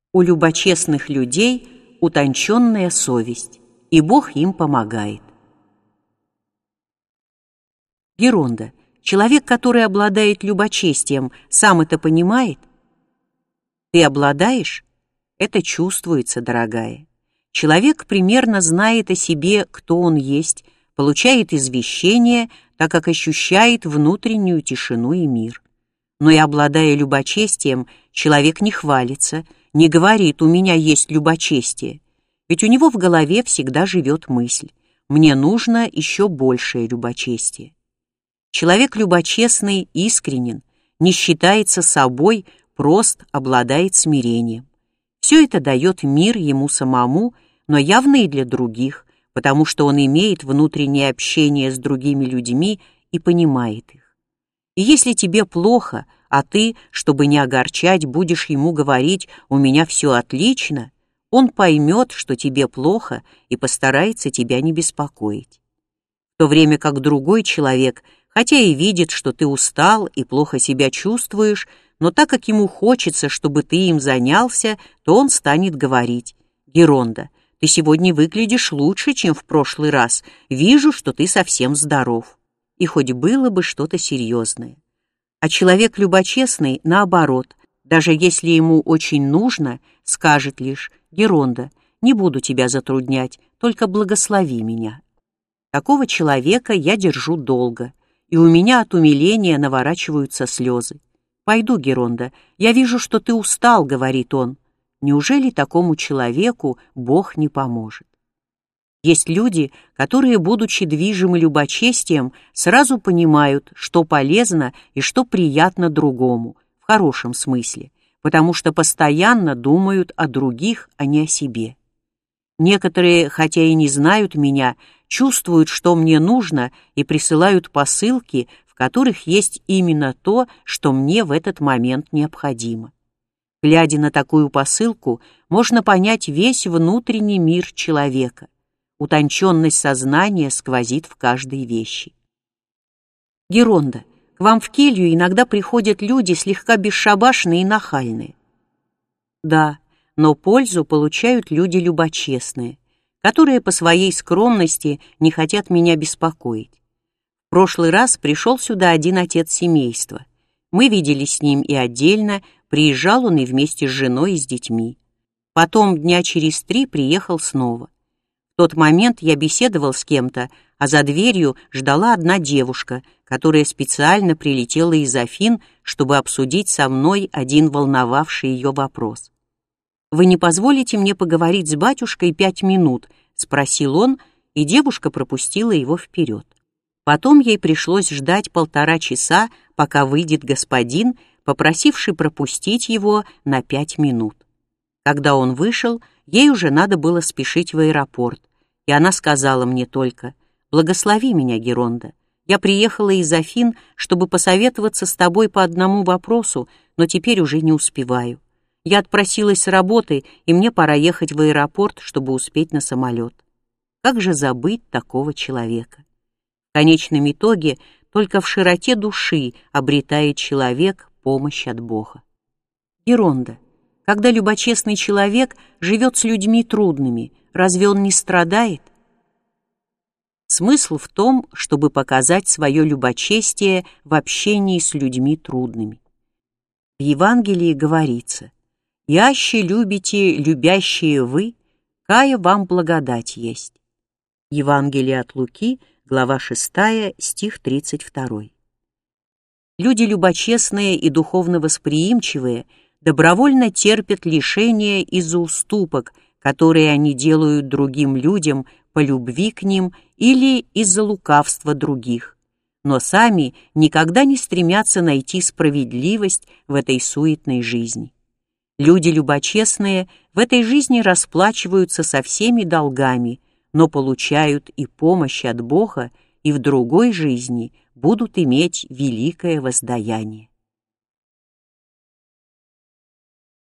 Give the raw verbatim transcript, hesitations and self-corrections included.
У любочестных людей утонченная совесть, и Бог им помогает. Геронда. Человек, который обладает любочестием, сам это понимает? Ты обладаешь? Это чувствуется, дорогая. Человек примерно знает о себе, кто он есть, получает извещение, так как ощущает внутреннюю тишину и мир. Но и обладая любочестием, человек не хвалится, не говорит: «У меня есть любочестие». Ведь у него в голове всегда живет мысль: «Мне нужно еще большее любочестие». Человек любочестный искренен, не считается собой, прост, обладает смирением. Все это дает мир ему самому, но явно и для других, потому что он имеет внутреннее общение с другими людьми и понимает их. И если тебе плохо, а ты, чтобы не огорчать, будешь ему говорить: «У меня все отлично», он поймет, что тебе плохо, и постарается тебя не беспокоить. В то время как другой человек, хотя и видит, что ты устал и плохо себя чувствуешь, но так как ему хочется, чтобы ты им занялся, то он станет говорить: «Геронда, ты сегодня выглядишь лучше, чем в прошлый раз. Вижу, что ты совсем здоров». И хоть было бы что-то серьезное. А человек любочестный, наоборот, даже если ему очень нужно, скажет лишь: «Геронда, не буду тебя затруднять, только благослови меня». Такого человека я держу долго, и у меня от умиления наворачиваются слезы. «Пойду, Геронда, я вижу, что ты устал», — говорит он. Неужели такому человеку Бог не поможет? Есть люди, которые, будучи движимы любочестием, сразу понимают, что полезно и что приятно другому, в хорошем смысле, потому что постоянно думают о других, а не о себе. Некоторые, хотя и не знают меня, чувствуют, что мне нужно, и присылают посылки, в которых есть именно то, что мне в этот момент необходимо. Глядя на такую посылку, можно понять весь внутренний мир человека. Утонченность сознания сквозит в каждой вещи. Геронда, к вам в келью иногда приходят люди слегка бесшабашные и нахальные. Да, но пользу получают люди любочестные, которые по своей скромности не хотят меня беспокоить. В прошлый раз пришел сюда один отец семейства. Мы виделись с ним и отдельно, приезжал он и вместе с женой и с детьми. Потом дня через три приехал снова. В тот момент я беседовал с кем-то, а за дверью ждала одна девушка, которая специально прилетела из Афин, чтобы обсудить со мной один волновавший ее вопрос. «Вы не позволите мне поговорить с батюшкой пять минут?» — спросил он, и девушка пропустила его вперед. Потом ей пришлось ждать полтора часа, пока выйдет господин, попросивший пропустить его на пять минут. Когда он вышел, ей уже надо было спешить в аэропорт, и она сказала мне только: «Благослови меня, Геронда. Я приехала из Афин, чтобы посоветоваться с тобой по одному вопросу, но теперь уже не успеваю. Я отпросилась с работы, и мне пора ехать в аэропорт, чтобы успеть на самолет». Как же забыть такого человека? В конечном итоге только в широте души обретает человек помощь от Бога. Геронда, когда любочестный человек живет с людьми трудными, разве он не страдает? Смысл в том, чтобы показать свое любочестие в общении с людьми трудными. В Евангелии говорится: «Яще любите, любящие вы, кая вам благодать есть». Евангелие от Луки, глава шестая, стих тридцать второй. Люди любочестные и духовно восприимчивые добровольно терпят лишения из-за уступок, которые они делают другим людям по любви к ним или из-за лукавства других, но сами никогда не стремятся найти справедливость в этой суетной жизни. Люди любочестные в этой жизни расплачиваются со всеми долгами, но получают и помощь от Бога, и в другой жизни будут иметь великое воздаяние.